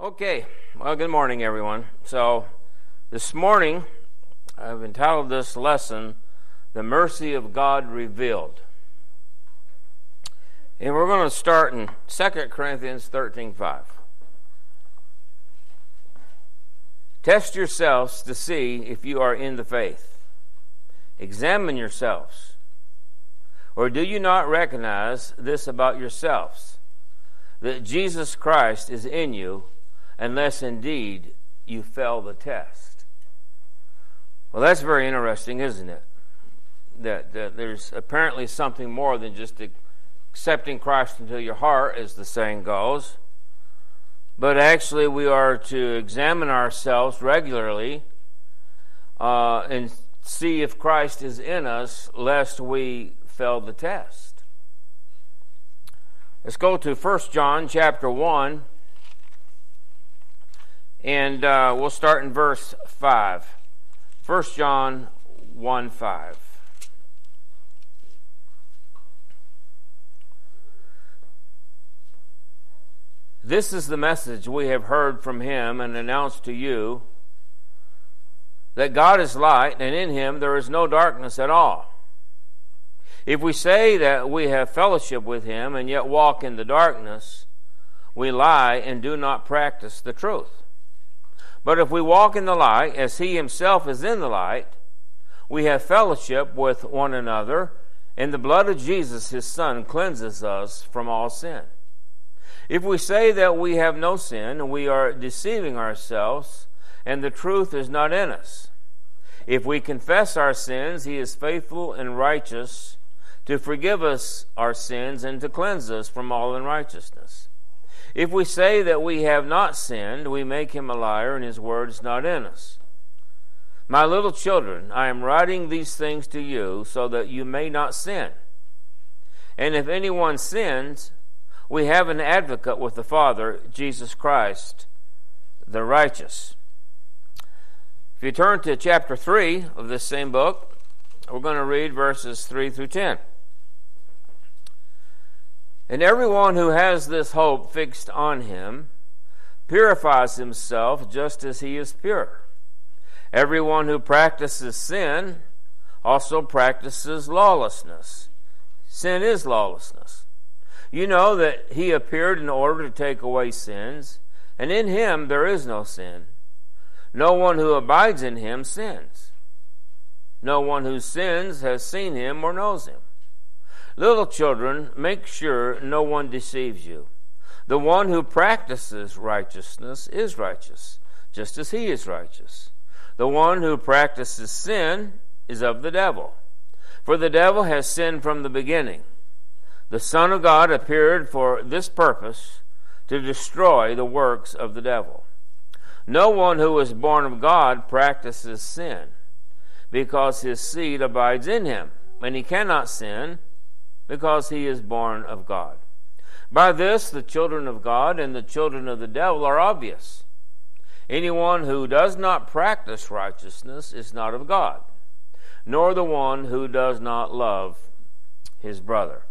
Okay, well, good morning, everyone. So, this morning, I've entitled this lesson, The Mercy of God Revealed. And we're going to start in 2 Corinthians 13:5. Test yourselves to see if you are in the faith. Examine yourselves. Or do you not recognize this about yourselves, that Jesus Christ is in you, unless indeed you fail the test? Well, that's very interesting, isn't it? That there's apparently something more than just accepting Christ into your heart, as the saying goes. But actually we are to examine ourselves regularly and see if Christ is in us, lest we fail the test. Let's go to 1 John chapter 1. And we'll start in verse 5. 1 John 1:5. This is the message we have heard from him and announced to you, that God is light, and in him there is no darkness at all. If we say that we have fellowship with him and yet walk in the darkness, we lie and do not practice the truth. But if we walk in the light, as he himself is in the light, we have fellowship with one another, and the blood of Jesus, his Son, cleanses us from all sin. If we say that we have no sin, we are deceiving ourselves, and the truth is not in us. If we confess our sins, he is faithful and righteous to forgive us our sins and to cleanse us from all unrighteousness. If we say that we have not sinned, we make him a liar, and his word is not in us. My little children, I am writing these things to you so that you may not sin. And if anyone sins, we have an advocate with the Father, Jesus Christ, the righteous. If you turn to chapter 3 of this same book, we're going to read verses 3 through 10. And everyone who has this hope fixed on him purifies himself just as he is pure. Everyone who practices sin also practices lawlessness. Sin is lawlessness. You know that he appeared in order to take away sins, and in him there is no sin. No one who abides in him sins. No one who sins has seen him or knows him. Little children, make sure no one deceives you. The one who practices righteousness is righteous, just as he is righteous. The one who practices sin is of the devil, for the devil has sinned from the beginning. The Son of God appeared for this purpose, to destroy the works of the devil. No one who is born of God practices sin, because his seed abides in him, and he cannot sin, because he is born of God. By this, the children of God and the children of the devil are obvious. Anyone who does not practice righteousness is not of God, nor the one who does not love his brother.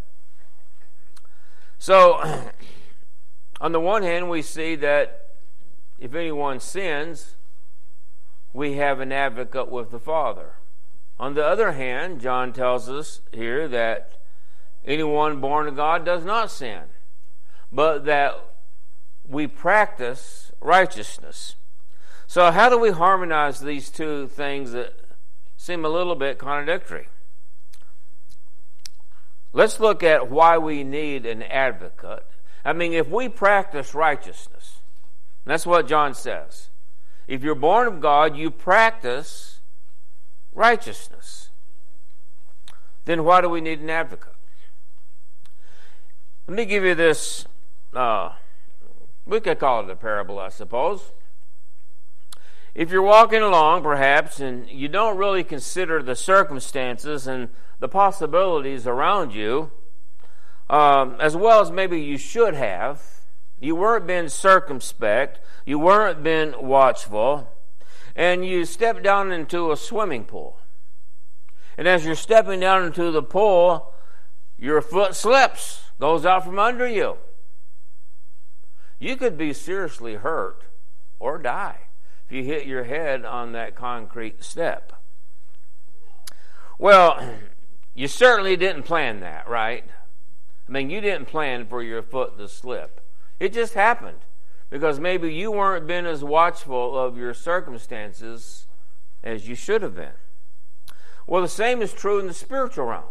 So, on the one hand, we see that if anyone sins, we have an advocate with the Father. On the other hand, John tells us here that anyone born of God does not sin, but that we practice righteousness. So how do we harmonize these two things that seem a little bit contradictory? Let's look at why we need an advocate. I mean, if we practice righteousness, that's what John says. If you're born of God, you practice righteousness. Then why do we need an advocate? Let me give you this, we could call it a parable, I suppose. If you're walking along, perhaps, and you don't really consider the circumstances and the possibilities around you, as well as maybe you should have, you weren't being circumspect, you weren't being watchful, and you step down into a swimming pool. And as you're stepping down into the pool, your foot slips, goes out from under you. you could be seriously hurt or die if you hit your head on that concrete step. Well, you certainly didn't plan that, right? I mean, you didn't plan for your foot to slip. It just happened because maybe you weren't been as watchful of your circumstances as you should have been. Well, the same is true in the spiritual realm.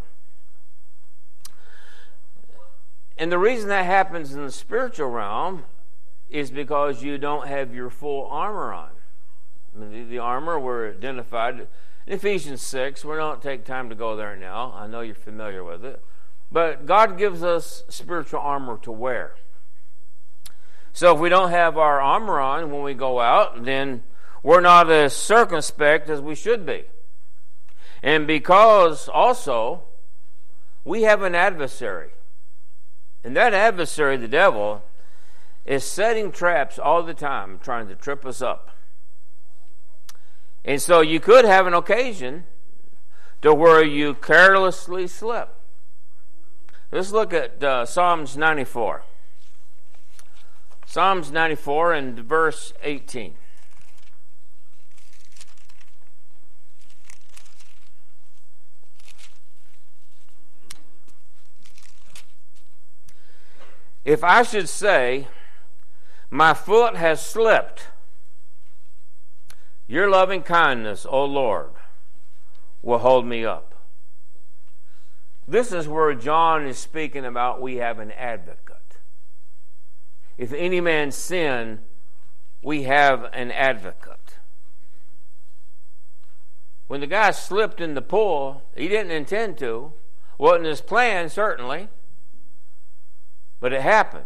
And the reason that happens in the spiritual realm is because you don't have your full armor on. I mean, the armor were identified in Ephesians 6. We don't take time to go there now. I know you're familiar with it. But God gives us spiritual armor to wear. So if we don't have our armor on when we go out, then we're not as circumspect as we should be. And because also we have an adversary. And that adversary, the devil, is setting traps all the time, trying to trip us up. And so you could have an occasion to where you carelessly slip. Let's look at Psalms 94. Psalms 94 and verse 18. If I should say, my foot has slipped, your loving kindness, O Lord, will hold me up. This is where John is speaking about we have an advocate. If any man sin, we have an advocate. When the guy slipped in the pool, he didn't intend to. Wasn't his plan, certainly. But it happened.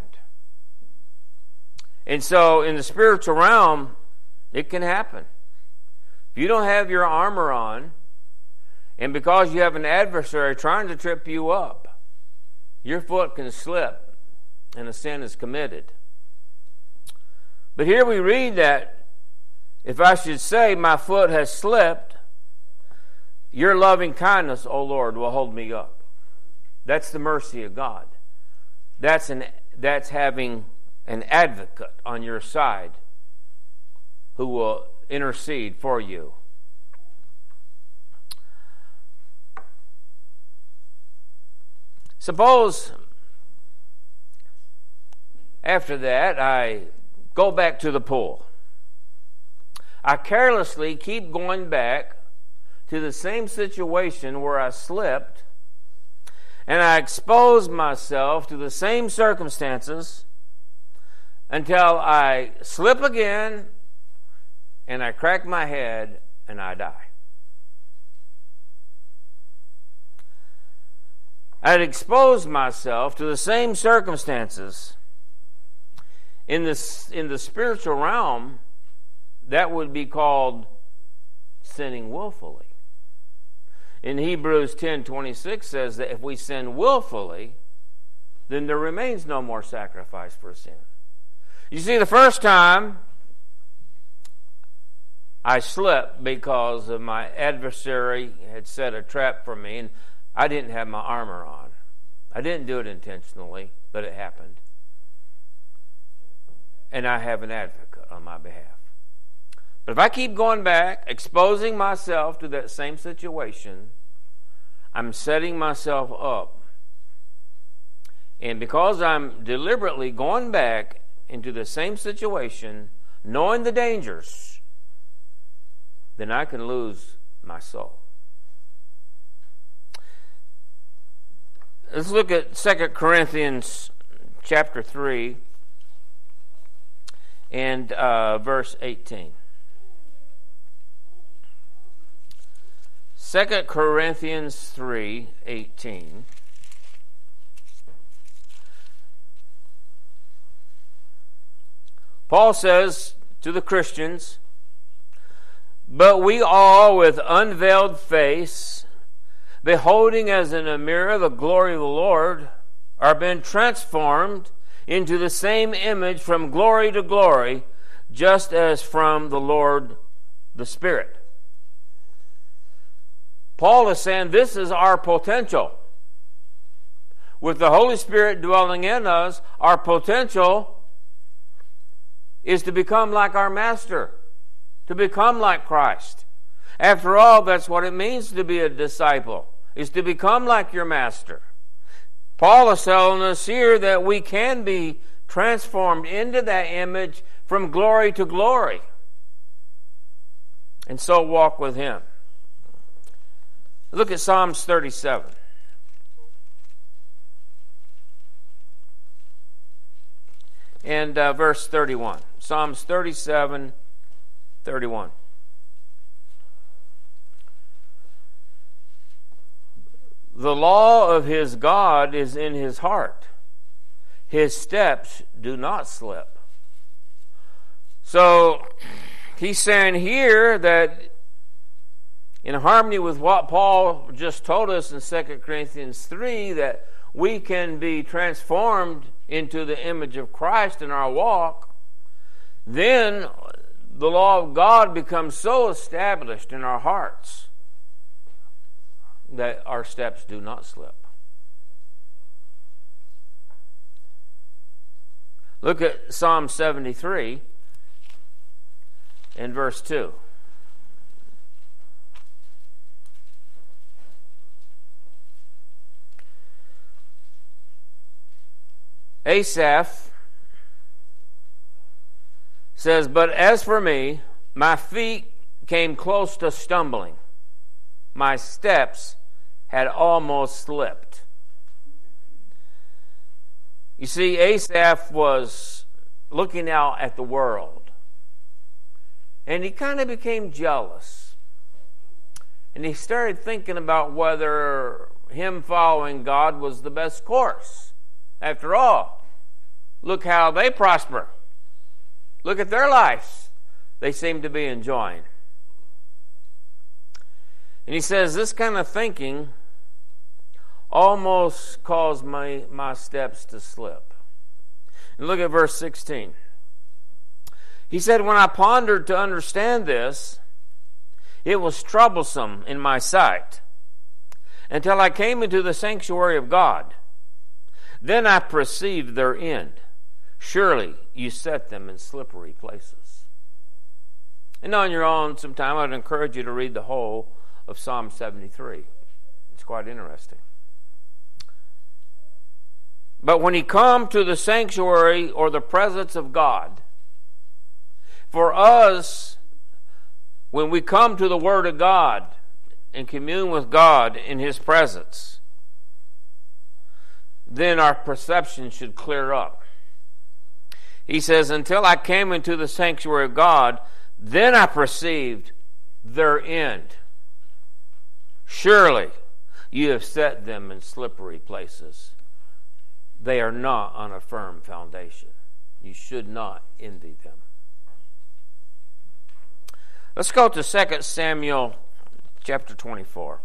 And so in the spiritual realm, it can happen. If you don't have your armor on, and because you have an adversary trying to trip you up, your foot can slip and a sin is committed. But here we read that, if I should say my foot has slipped, your loving kindness, O Lord, will hold me up. That's the mercy of God. That's having an advocate on your side who will intercede for you. Suppose after that I go back to the pool. I carelessly keep going back to the same situation where I slipped, and I expose myself to the same circumstances until I slip again and I crack my head and I die. I'd expose myself to the same circumstances. In the spiritual realm, that would be called sinning willfully. In Hebrews 10:26 says that if we sin willfully, then there remains no more sacrifice for sin. You see, the first time I slipped because of my adversary had set a trap for me, and I didn't have my armor on. I didn't do it intentionally, but it happened. And I have an advocate on my behalf. But if I keep going back, exposing myself to that same situation, I'm setting myself up. And because I'm deliberately going back into the same situation, knowing the dangers, then I can lose my soul. Let's look at 2 Corinthians chapter 3 and verse 18. 2 Corinthians 3:18. Paul says to the Christians, "But we all with unveiled face, beholding as in a mirror the glory of the Lord, are being transformed into the same image from glory to glory, just as from the Lord the Spirit." Paul is saying this is our potential. With the Holy Spirit dwelling in us, our potential is to become like our Master, to become like Christ. After all, that's what it means to be a disciple, is to become like your Master. Paul is telling us here that we can be transformed into that image from glory to glory, and so walk with Him. Look at Psalms 37. And verse 31. Psalms 37, 31. The law of his God is in his heart. His steps do not slip. So he's saying here that in harmony with what Paul just told us in 2 Corinthians 3, that we can be transformed into the image of Christ in our walk, then the law of God becomes so established in our hearts that our steps do not slip. Look at Psalm 73 and verse 2. Asaph says, "But as for me, my feet came close to stumbling. My steps had almost slipped." You see, Asaph was looking out at the world, and he kind of became jealous. And he started thinking about whether him following God was the best course. After all, look how they prosper. Look at their lives they seem to be enjoying. And he says this kind of thinking almost caused my steps to slip. And look at verse 16. He said, "When I pondered to understand this, it was troublesome in my sight, until I came into the sanctuary of God. Then I perceived their end. Surely you set them in slippery places." And on your own sometime, I'd encourage you to read the whole of Psalm 73. It's quite interesting. But when you come to the sanctuary or the presence of God, for us, when we come to the Word of God and commune with God in His presence, then our perception should clear up. He says, "Until I came into the sanctuary of God, then I perceived their end. Surely you have set them in slippery places. They are not on a firm foundation. You should not envy them." Let's go to 2 Samuel chapter 24.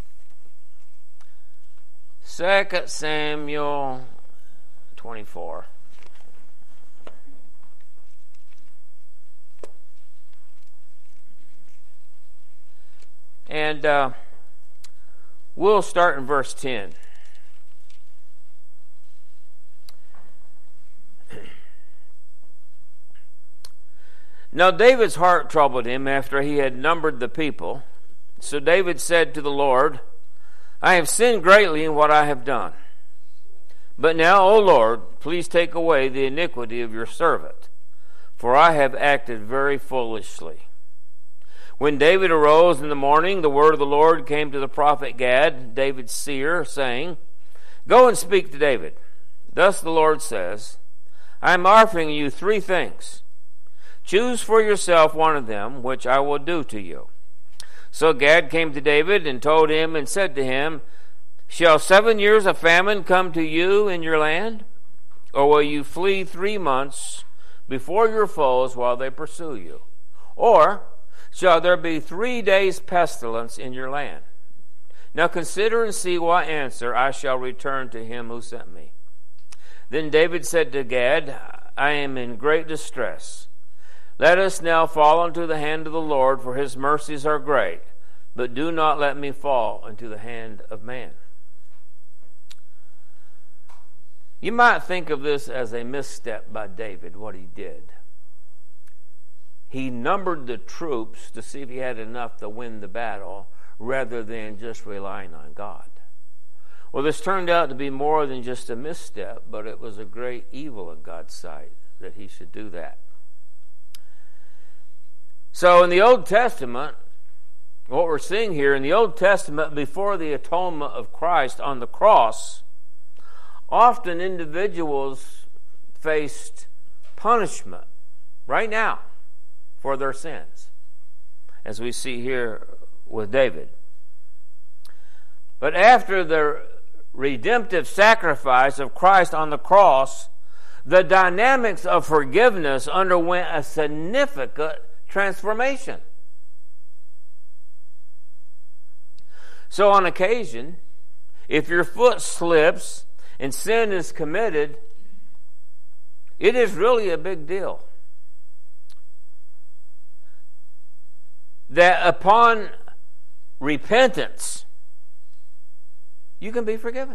2 Samuel 24. And we'll start in verse 10. Now David's heart troubled him after he had numbered the people. So David said to the Lord, "I have sinned greatly in what I have done. But now, O Lord, please take away the iniquity of your servant, for I have acted very foolishly." When David arose in the morning, the word of the Lord came to the prophet Gad, David's seer, saying, "Go and speak to David. Thus the Lord says, I am offering you 3 things. Choose for yourself one of them, which I will do to you." So Gad came to David and told him and said to him, "Shall 7 years of famine come to you in your land? Or will you flee 3 months before your foes while they pursue you? Or shall there be 3 days pestilence in your land? Now consider and see what answer I shall return to him who sent me." Then David said to Gad, "I am in great distress. Let us now fall into the hand of the Lord, for his mercies are great, but do not let me fall into the hand of man." You might think of this as a misstep by David, what he did. He numbered the troops to see if he had enough to win the battle rather than just relying on God. Well, this turned out to be more than just a misstep, but it was a great evil in God's sight that he should do that. So in the Old Testament, what we're seeing here in the Old Testament, before the atonement of Christ on the cross, often individuals faced punishment right now for their sins, as we see here with David. But after the redemptive sacrifice of Christ on the cross, the dynamics of forgiveness underwent a significant transformation. So on occasion, if your foot slips and sin is committed, it is really a big deal. That upon repentance, you can be forgiven.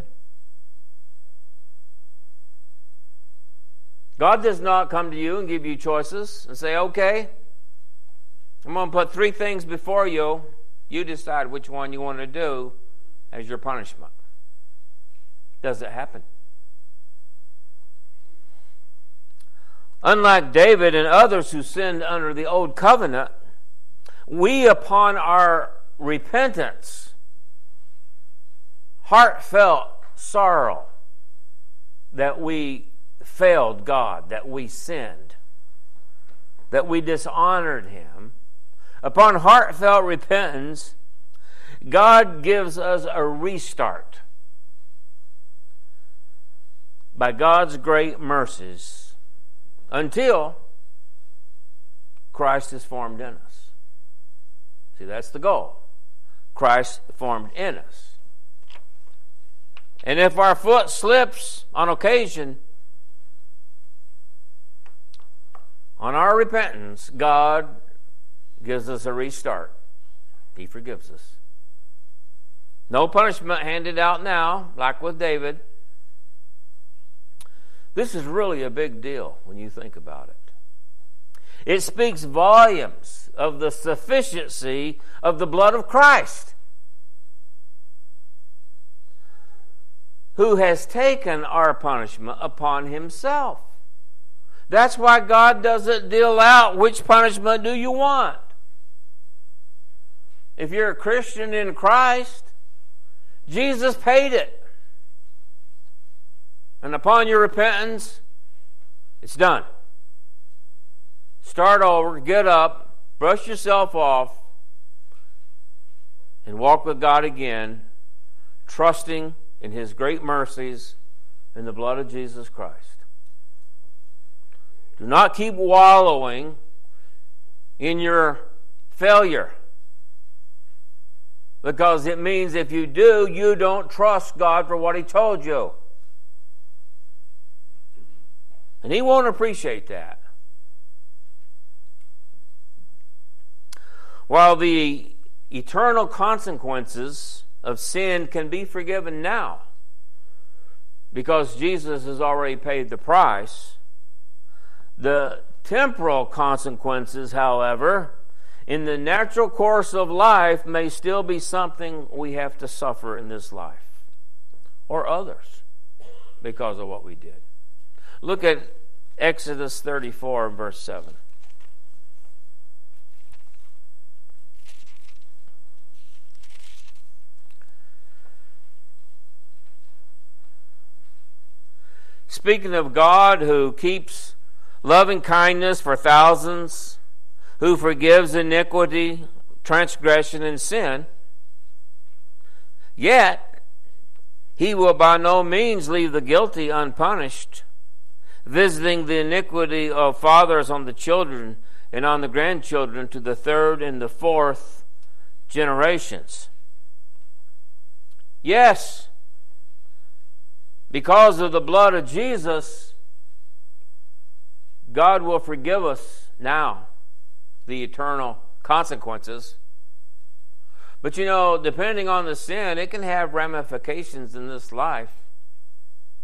God does not come to you and give you choices and say, okay, I'm going to put 3 things before you. You decide which one you want to do as your punishment. Does it happen? Unlike David and others who sinned under the old covenant, we, upon our repentance, heartfelt sorrow that we failed God, that we sinned, that we dishonored Him, upon heartfelt repentance, God gives us a restart. By God's great mercies, until Christ is formed in us. See, that's the goal. Christ formed in us. And if our foot slips on occasion, on our repentance, God gives us a restart. He forgives us. No punishment handed out now, like with David. This is really a big deal when you think about it. It speaks volumes of the sufficiency of the blood of Christ, who has taken our punishment upon Himself. That's why God doesn't deal out which punishment do you want. If you're a Christian in Christ, Jesus paid it. And upon your repentance, it's done. Start over, get up, brush yourself off, and walk with God again, trusting in His great mercies in the blood of Jesus Christ. Do not keep wallowing in your failure, because it means if you do, you don't trust God for what He told you. And He won't appreciate that. While the eternal consequences of sin can be forgiven now, because Jesus has already paid the price, the temporal consequences, however, in the natural course of life may still be something we have to suffer in this life, or others, because of what we did. Look at Exodus 34, verse 7. Speaking of God who keeps loving kindness for thousands, who forgives iniquity, transgression, and sin, yet He will by no means leave the guilty unpunished, visiting the iniquity of fathers on the children and on the grandchildren to the 3rd and the 4th generations. Yes, because of the blood of Jesus, God will forgive us now the eternal consequences. But you know, depending on the sin, it can have ramifications in this life.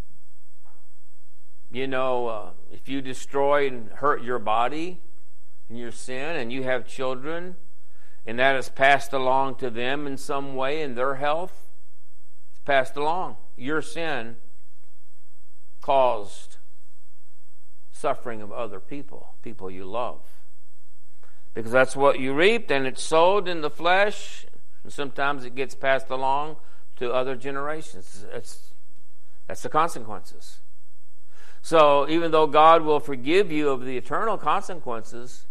You know, if you destroy and hurt your body, in your sin, and you have children, and that is passed along to them in some way in their health, it's passed along. Your sin caused suffering of other people you love. Because that's what you reaped, and it's sowed in the flesh, and sometimes it gets passed along to other generations. That's the consequences. So even though God will forgive you of the eternal consequences,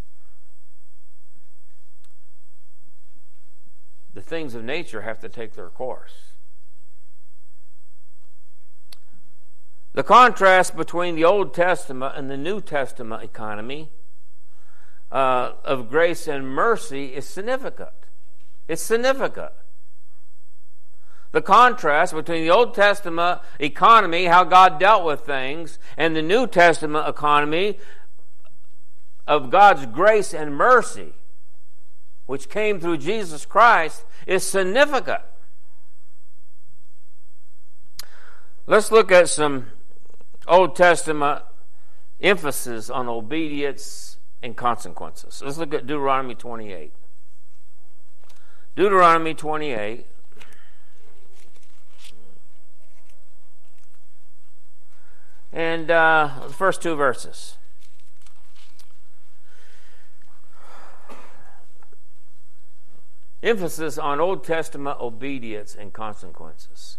the things of nature have to take their course. The contrast between the Old Testament and the New Testament economy of grace and mercy is significant. It's significant. The contrast between the Old Testament economy, how God dealt with things, and the New Testament economy of God's grace and mercy, which came through Jesus Christ, is significant. Let's look at some Old Testament emphasis on obedience and consequences. Let's look at Deuteronomy 28. Deuteronomy 28. And the first two verses. Emphasis on Old Testament obedience and consequences.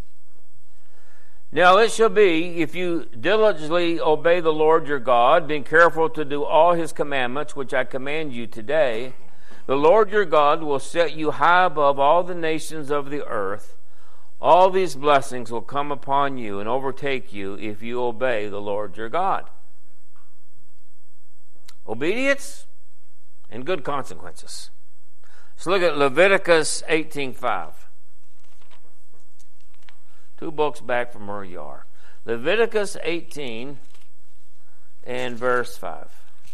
Now it shall be, if you diligently obey the Lord your God, being careful to do all his commandments, which I command you today, the Lord your God will set you high above all the nations of the earth. All these blessings will come upon you and overtake you if you obey the Lord your God. Obedience and good consequences. Let's look at Leviticus 18:5. 2 books back from where you are. Leviticus 18 and verse 5.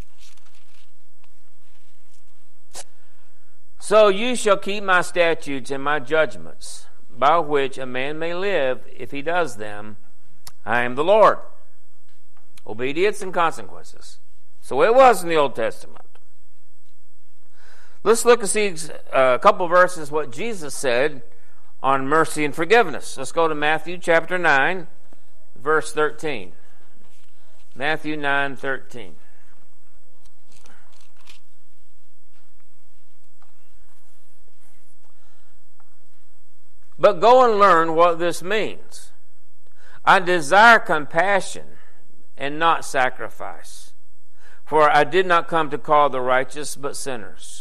So you shall keep my statutes and my judgments, by which a man may live if he does them. I am the Lord. Obedience and consequences. So it was in the Old Testament. Let's look and see a couple verses what Jesus said on mercy and forgiveness. Let's go to Matthew chapter 9, verse 13. Matthew 9:13. But go and learn what this means. I desire compassion and not sacrifice, for I did not come to call the righteous but sinners.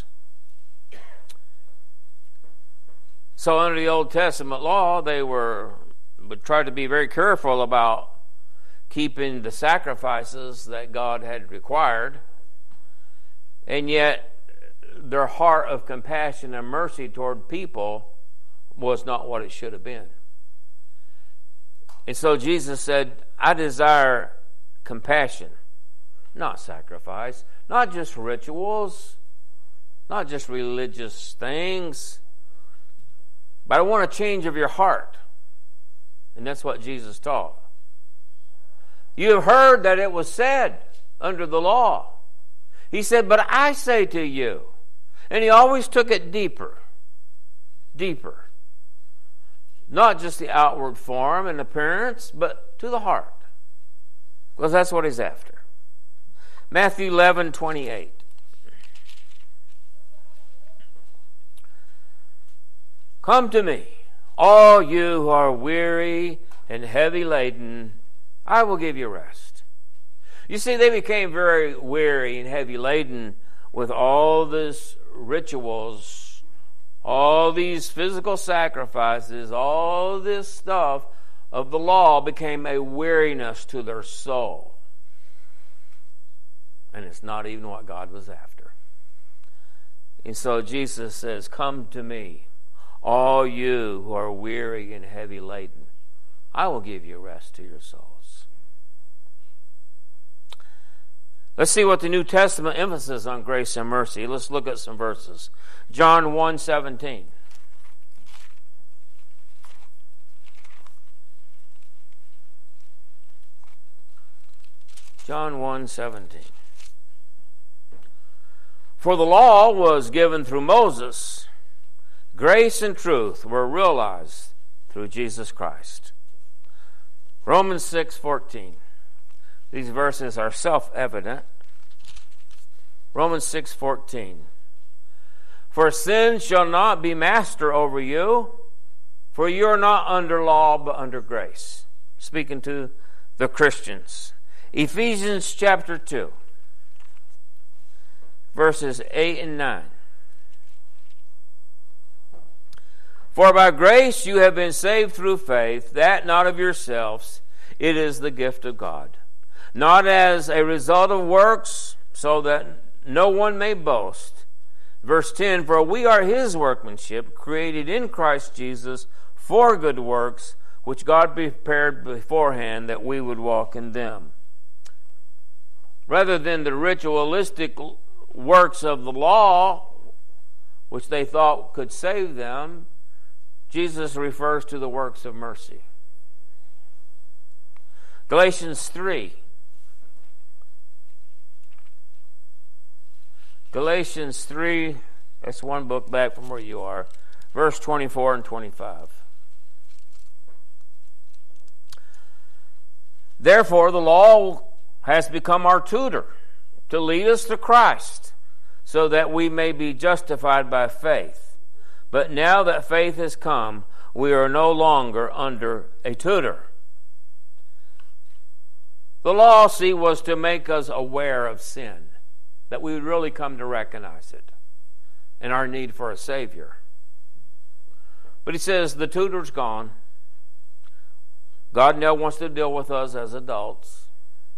So under the Old Testament law, they would try to be very careful about keeping the sacrifices that God had required, and yet their heart of compassion and mercy toward people was not what it should have been. And so Jesus said, I desire compassion, not sacrifice, not just rituals, not just religious things, but I want a change of your heart. And that's what Jesus taught. You have heard that it was said under the law. He said, but I say to you. And he always took it deeper. Deeper. Not just the outward form and appearance, but to the heart. Because that's what he's after. Matthew 11:28. Come to me, all you who are weary and heavy laden, I will give you rest. You see, they became very weary and heavy laden with all these rituals, all these physical sacrifices, all this stuff of the law became a weariness to their soul. And it's not even what God was after. And so Jesus says, come to me, all you who are weary and heavy laden, I will give you rest to your souls. Let's see what the New Testament emphasis on grace and mercy. Let's look at some verses. John 1:17. John 1:17. For the law was given through Moses. Grace and truth were realized through Jesus Christ. Romans 6:14. These verses are self-evident. Romans 6:14. For sin shall not be master over you, for you are not under law but under grace. Speaking to the Christians. Ephesians chapter 2, verses 8 and 9. For by grace you have been saved through faith, that not of yourselves, it is the gift of God. Not as a result of works, so that no one may boast. Verse 10, for we are his workmanship, created in Christ Jesus for good works, which God prepared beforehand that we would walk in them. Rather than the ritualistic works of the law, which they thought could save them, Jesus refers to the works of mercy. Galatians 3. Galatians 3, that's one book back from where you are, verse 24 and 25. Therefore, the law has become our tutor to lead us to Christ, so that we may be justified by faith. But now that faith has come, we are no longer under a tutor. The law, see, was to make us aware of sin, that we would really come to recognize it and our need for a Savior. But he says the tutor's gone. God now wants to deal with us as adults.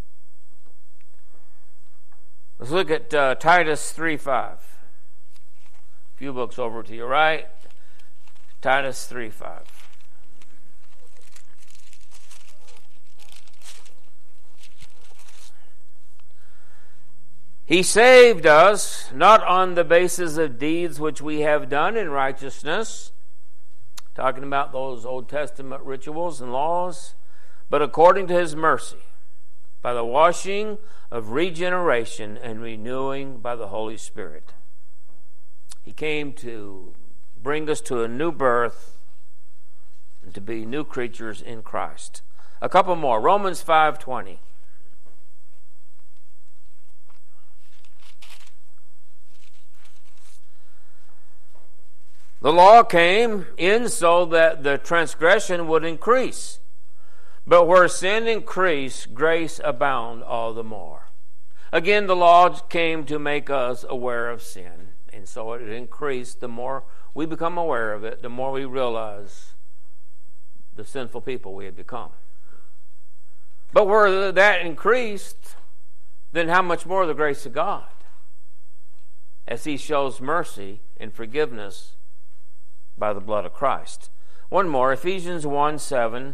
Let's look at Titus 3:5. A few books over to your right. Titus 3:5. He saved us not on the basis of deeds which we have done in righteousness, talking about those Old Testament rituals and laws, but according to his mercy, by the washing of regeneration and renewing by the Holy Spirit. He came to bring us to a new birth and to be new creatures in Christ. A couple more. Romans 5:20. The law came in so that the transgression would increase. But where sin increased, grace abound all the more. Again, the law came to make us aware of sin. And so it increased. The more we become aware of it, the more we realize the sinful people we had become. But where that increased, then how much more the grace of God, as he shows mercy and forgiveness by the blood of Christ. One more, Ephesians 1:7.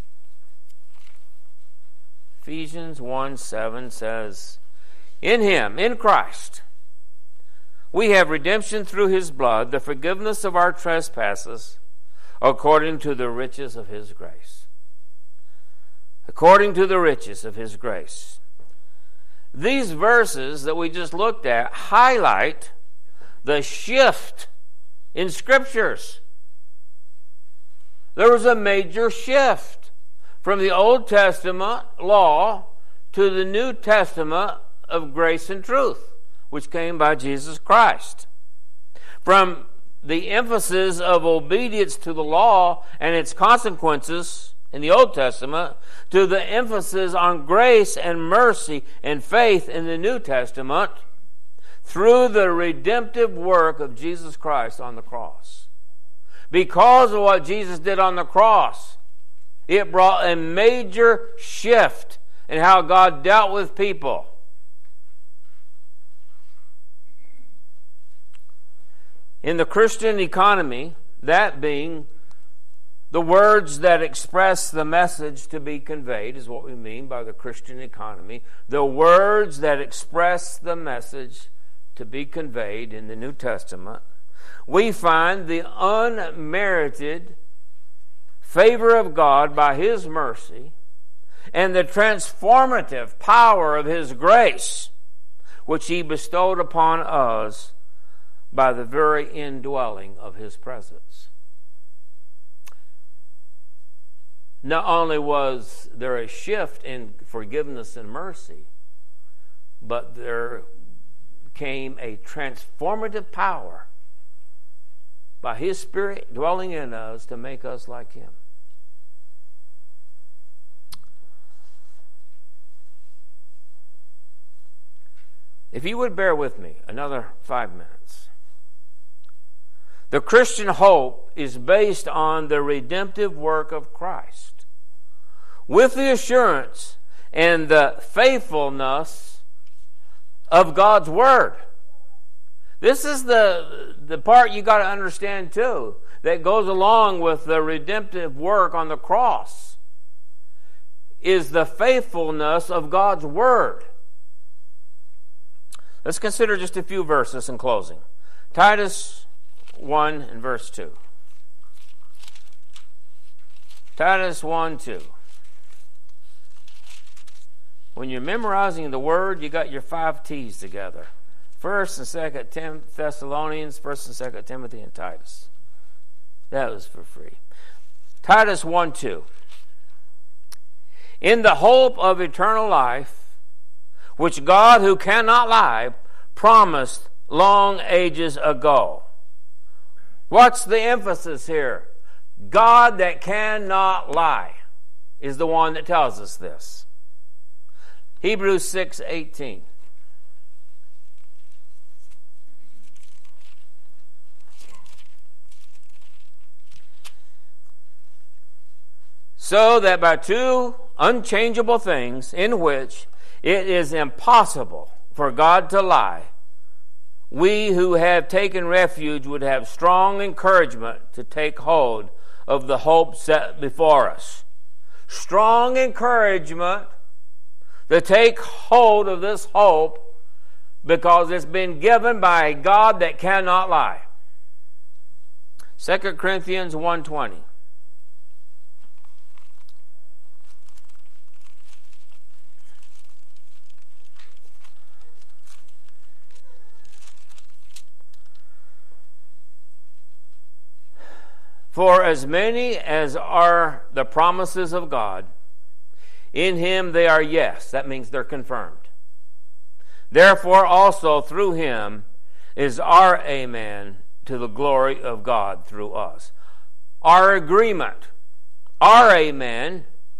Ephesians 1:7 says, in him, in Christ, we have redemption through his blood, the forgiveness of our trespasses, according to the riches of his grace. According to the riches of his grace. These verses that we just looked at highlight the shift in Scriptures. There was a major shift from the Old Testament law to the New Testament of grace and truth, which came by Jesus Christ. From the emphasis of obedience to the law and its consequences in the Old Testament to the emphasis on grace and mercy and faith in the New Testament, through the redemptive work of Jesus Christ on the cross. Because of what Jesus did on the cross, it brought a major shift in how God dealt with people. In the Christian economy, that being the words that express the message to be conveyed is what we mean by the Christian economy. The words that express the message to be conveyed in the New Testament, we find the unmerited favor of God by his mercy and the transformative power of his grace, which he bestowed upon us by the very indwelling of his presence. Not only was there a shift in forgiveness and mercy, but there came a transformative power by his Spirit dwelling in us to make us like him. If you would bear with me another 5 minutes. The Christian hope is based on the redemptive work of Christ, with the assurance and the faithfulness of God's Word. This is the part you got to understand too, that goes along with the redemptive work on the cross, is the faithfulness of God's Word. Let's consider just a few verses in closing. Titus 1 and verse 2. Titus 1:2. When you're memorizing the Word, you got your 5 T's together. 1st and 2nd Thessalonians, 1st and 2nd Timothy, and Titus. That was for free. Titus 1:2. In the hope of eternal life, which God, who cannot lie, promised long ages ago. What's the emphasis here? God that cannot lie is the one that tells us this. Hebrews 6:18. So that by two unchangeable things in which it is impossible for God to lie, we who have taken refuge would have strong encouragement to take hold of the hope set before us. Strong encouragement to take hold of this hope because it's been given by a God that cannot lie. 2 Corinthians 1:20. For as many as are the promises of God, in him they are yes. That means they're confirmed. Therefore also through him is our amen to the glory of God through us. Our agreement, our amen,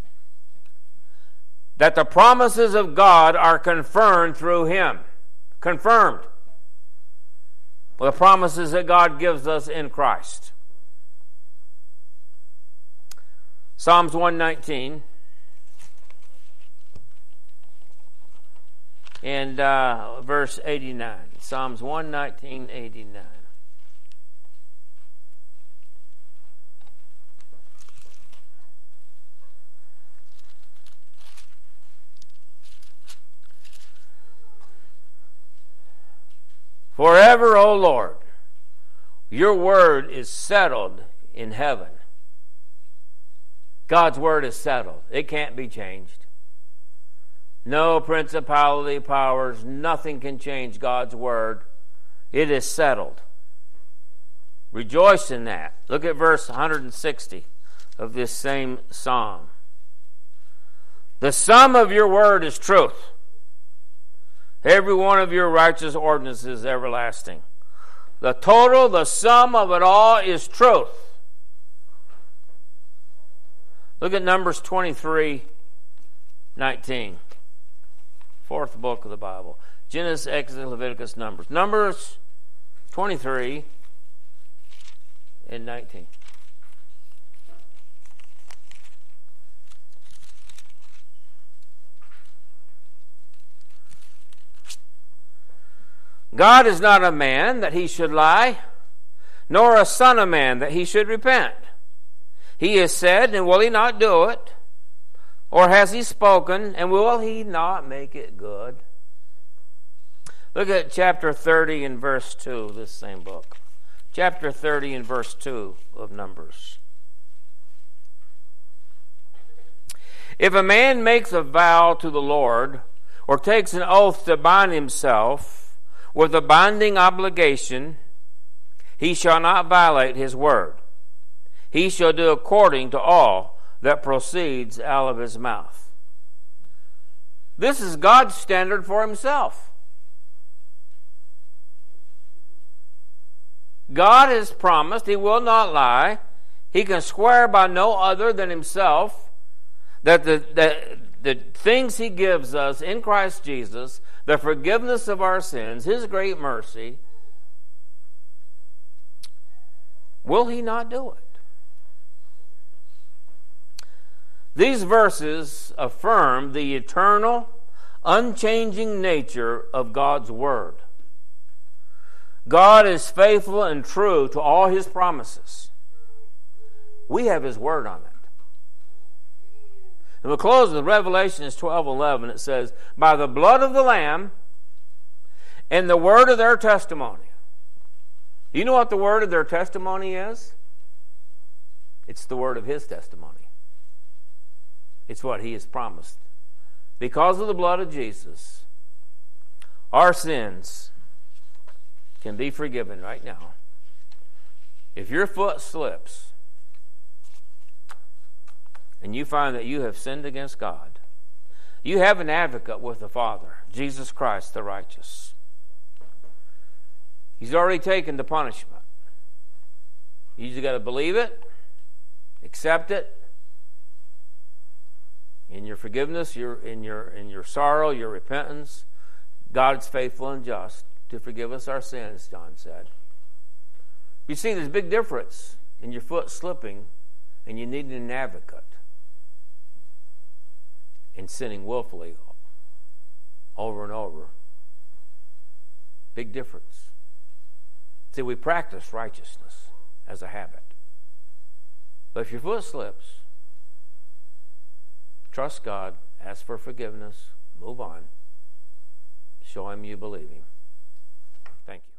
that the promises of God are confirmed through him. Confirmed. Well, the promises that God gives us in Christ. Psalms 119 and verse 89. Psalms 119, 89. Forever, O Lord, your word is settled in heaven. God's word is settled. It can't be changed. No principality, powers, nothing can change God's word. It is settled. Rejoice in that. Look at verse 160 of this same psalm. The sum of your word is truth. Every one of your righteous ordinances is everlasting. The total, the sum of it all is truth. Look at Numbers 23:19. Fourth book of the Bible. Genesis, Exodus, Leviticus, Numbers. Numbers 23 and 19. God is not a man that he should lie, nor a son of man that he should repent. He has said, and will he not do it? Or has he spoken, and will he not make it good? Look at chapter 30 and verse 2, this same book. Chapter 30 and verse 2 of Numbers. If a man makes a vow to the Lord or takes an oath to bind himself with a binding obligation, he shall not violate his word. He shall do according to all that proceeds out of his mouth. This is God's standard for himself. God has promised he will not lie. He can swear by no other than himself that the things he gives us in Christ Jesus, the forgiveness of our sins, his great mercy, will he not do it? These verses affirm the eternal, unchanging nature of God's Word. God is faithful and true to all his promises. We have his word on it. And we'll close with Revelation 12:11. It says, by the blood of the Lamb and the word of their testimony. You know what the word of their testimony is? It's the word of his testimony. It's what he has promised. Because of the blood of Jesus, our sins can be forgiven right now. If your foot slips and you find that you have sinned against God, you have an advocate with the Father, Jesus Christ the righteous. He's already taken the punishment. You just got to believe it, accept it. In your forgiveness, in your sorrow, your repentance, God's faithful and just to forgive us our sins, John said. You see, there's a big difference in your foot slipping and you needing an advocate and sinning willfully over and over. Big difference. See, we practice righteousness as a habit. But if your foot slips, trust God, ask for forgiveness, move on, show him you believe him. Thank you.